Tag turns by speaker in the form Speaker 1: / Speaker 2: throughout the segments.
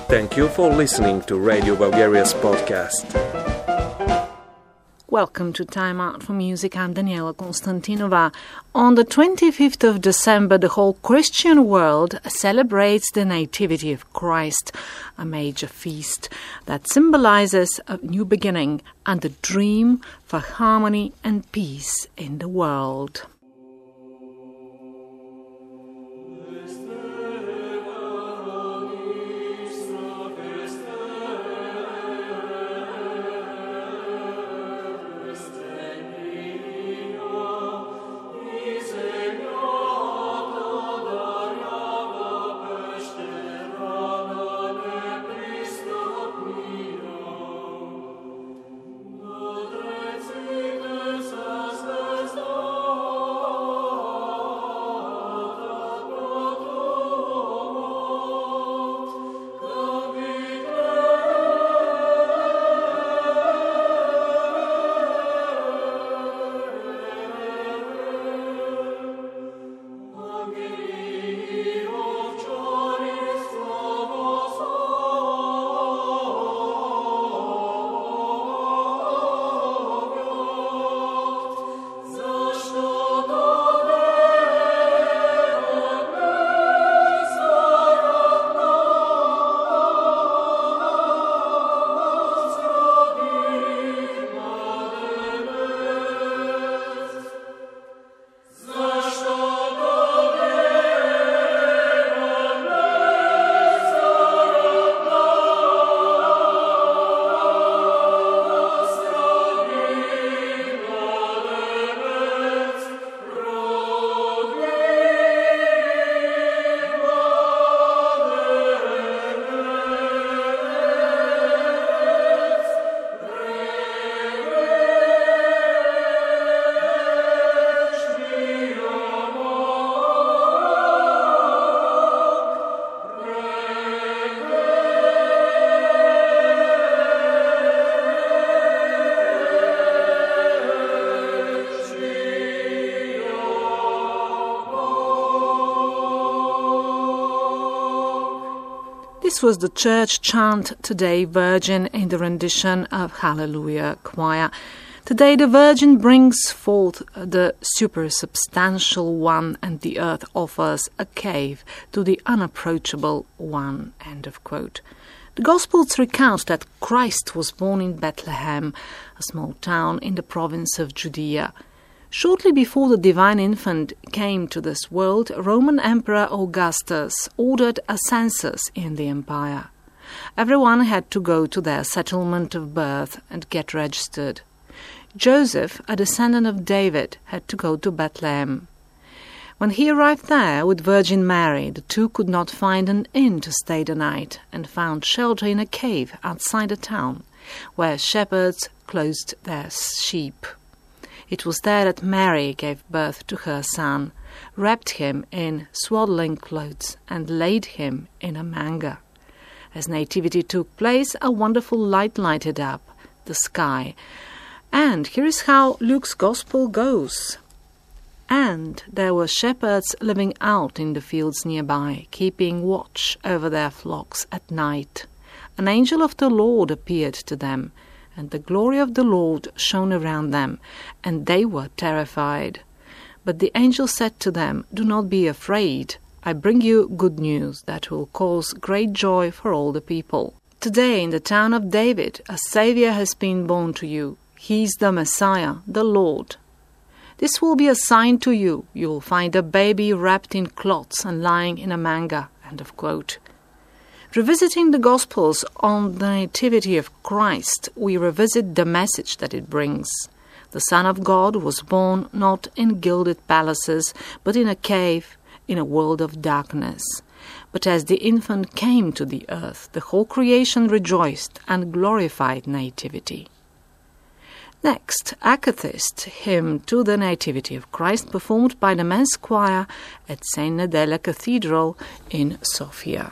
Speaker 1: Thank you for listening to Radio Bulgaria's podcast.
Speaker 2: Welcome to Time Out for Music. I'm Daniela Konstantinova. On the 25th of December, the whole Christian world celebrates the Nativity of Christ, a major feast that symbolizes a new beginning and a dream for harmony and peace in the world. This was the church chant Today Virgin in the rendition of Hallelujah Choir. Today the Virgin brings forth the supersubstantial one and the earth offers a cave to the unapproachable one. End of quote. The Gospels recount that Christ was born in Bethlehem, a small town in the province of Judea. Shortly before the divine infant came to this world, Roman Emperor Augustus ordered a census in the empire. Everyone had to go to their settlement of birth and get registered. Joseph, a descendant of David, had to go to Bethlehem. When he arrived there with Virgin Mary, the two could not find an inn to stay the night and found shelter in a cave outside the town, where shepherds clothed their sheep. It was there that Mary gave birth to her son, wrapped him in swaddling clothes, and laid him in a manger. As nativity took place, a wonderful light lighted up the sky. And here is how Luke's Gospel goes. And there were shepherds living out in the fields nearby, keeping watch over their flocks at night. An angel of the Lord appeared to them, and the glory of the Lord shone around them, and they were terrified. But the angel said to them, "Do not be afraid. I bring you good news that will cause great joy for all the people. Today in the town of David a Saviour has been born to you. He is the Messiah, the Lord. This will be a sign to you. You will find a baby wrapped in cloths and lying in a manger." End of quote. Revisiting the Gospels on the Nativity of Christ, we revisit the message that it brings. The Son of God was born not in gilded palaces, but in a cave, in a world of darkness. But as the infant came to the earth, the whole creation rejoiced and glorified Nativity. Next, Akathist, hymn to the Nativity of Christ, performed by the men's choir at St. Nedelya Cathedral in Sofia.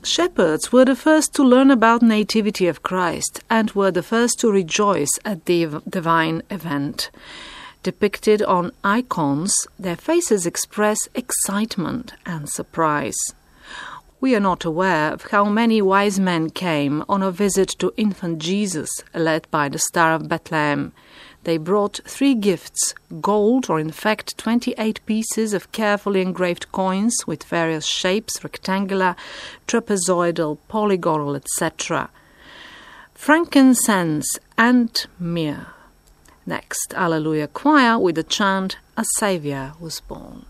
Speaker 2: Shepherds were the first to learn about nativity of Christ and were the first to rejoice at the divine event. Depicted on icons, their faces express excitement and surprise. We are not aware of how many wise men came on a visit to infant Jesus, led by the Star of Bethlehem. They brought 3 gifts, gold, or in fact 28 pieces of carefully engraved coins with various shapes, rectangular, trapezoidal, polygonal, etc., frankincense and myrrh. Next, Alleluia Choir with the chant, "A Saviour was born."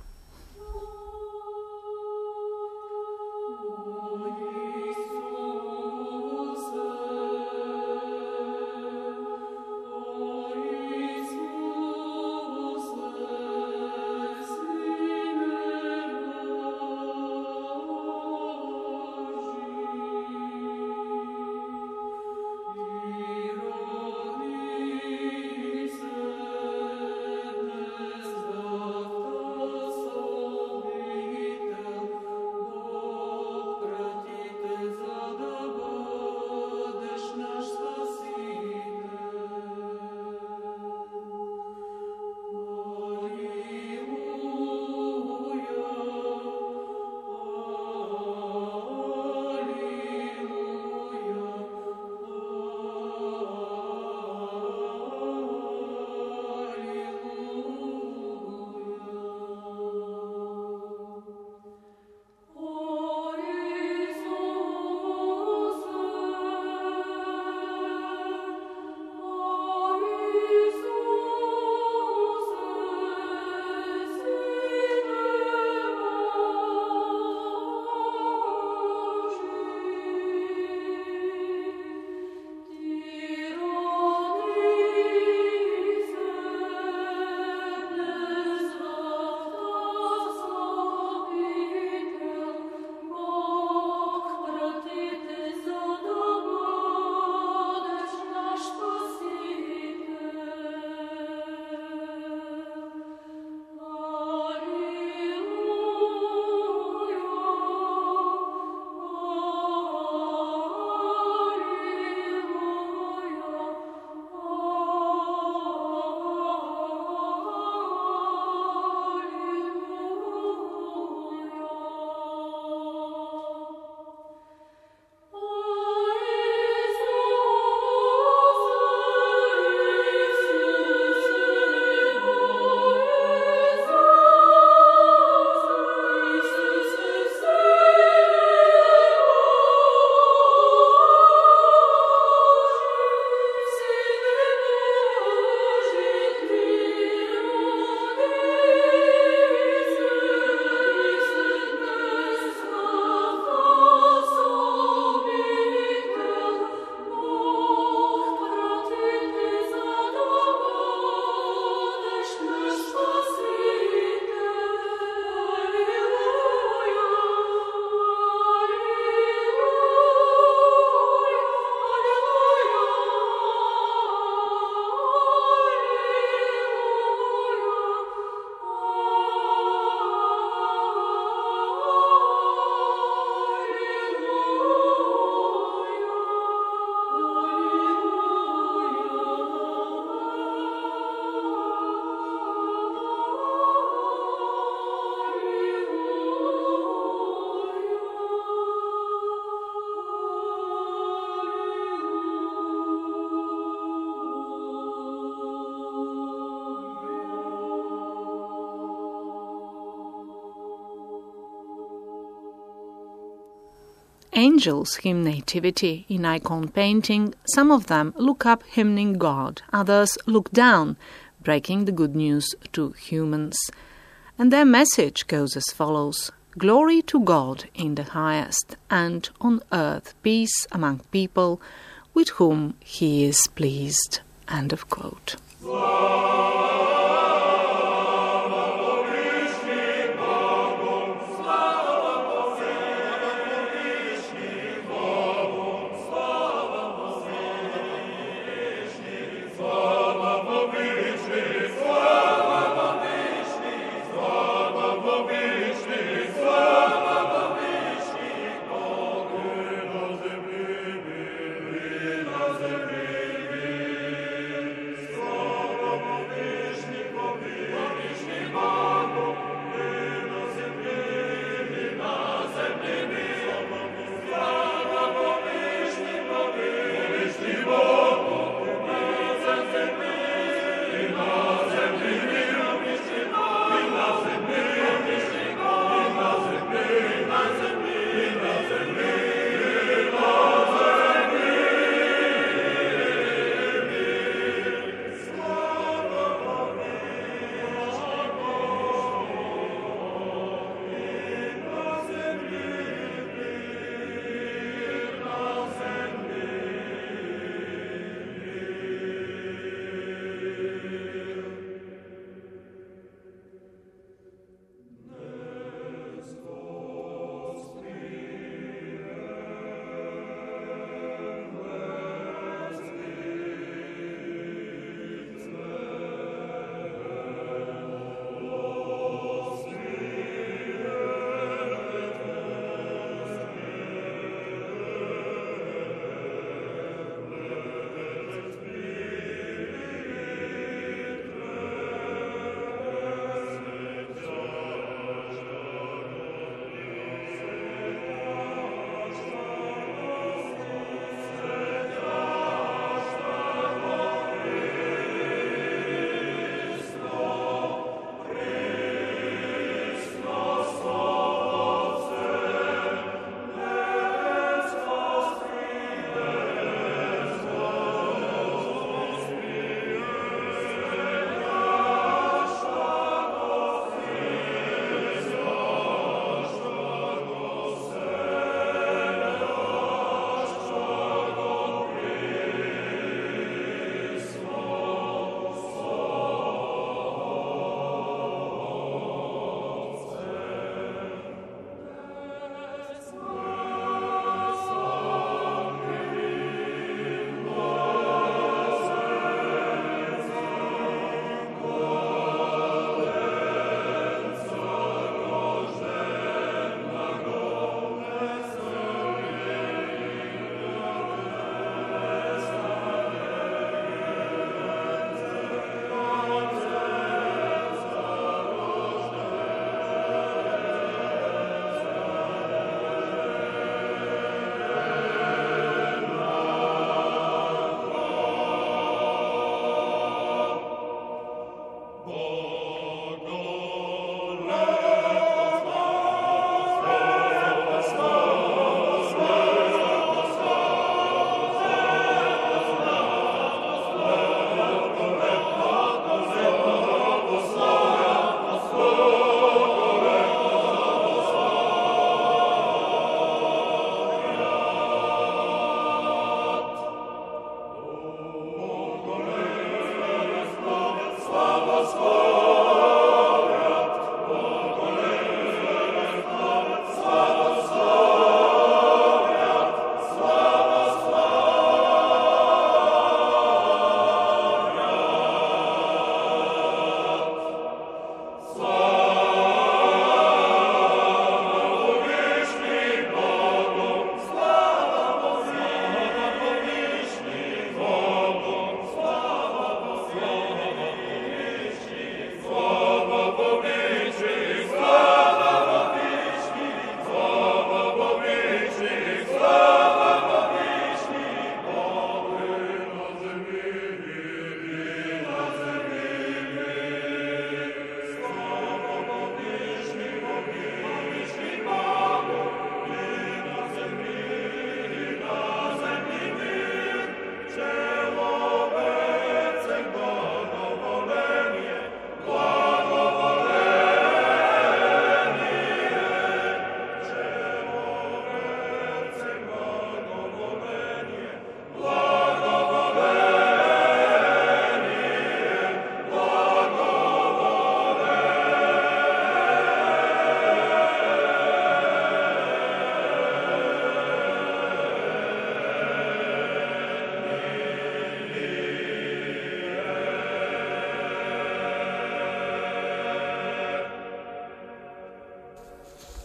Speaker 2: Angels hymn nativity in icon painting. Some of them look up hymning God, others look down, breaking the good news to humans. And their message goes as follows: Glory to God in the highest, and on earth peace among people with whom he is pleased. End of quote.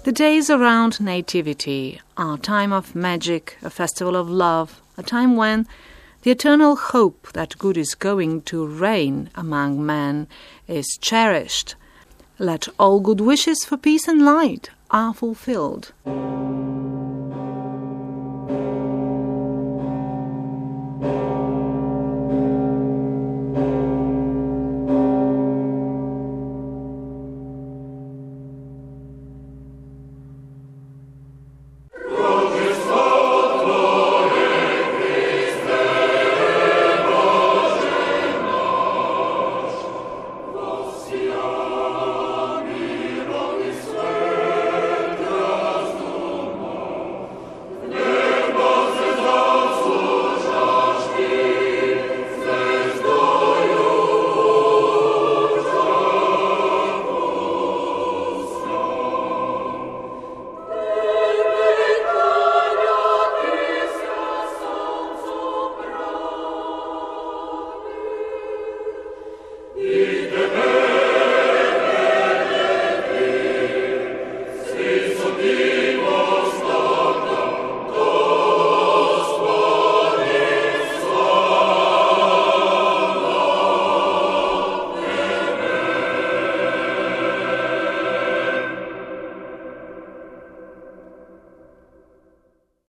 Speaker 2: The days around Nativity are a time of magic, a festival of love, a time when the eternal hope that good is going to reign among men is cherished. Let all good wishes for peace and light are fulfilled.